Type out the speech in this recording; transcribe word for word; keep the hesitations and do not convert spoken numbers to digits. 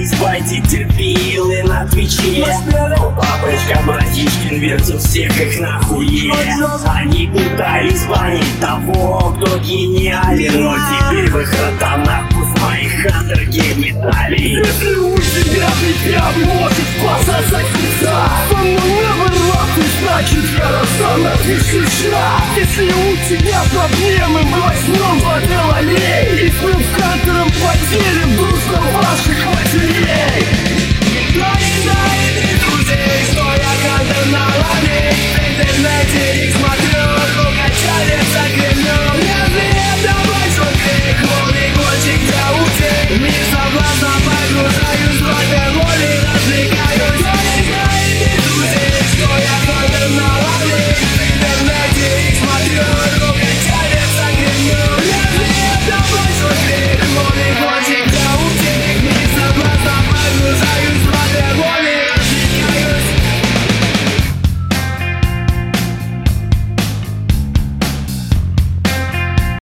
пытались байтить терпилы на твиче. Папочка Братишкин вертел всех их нахуе. Они пытались банить того, кто гениален, но теперь в их рота нахуй в моих андергейм метали. Если у тебя припрям может спасаться хита, со мной never рахуй, значит я расстал на шаг. Если у тебя проблемы, брось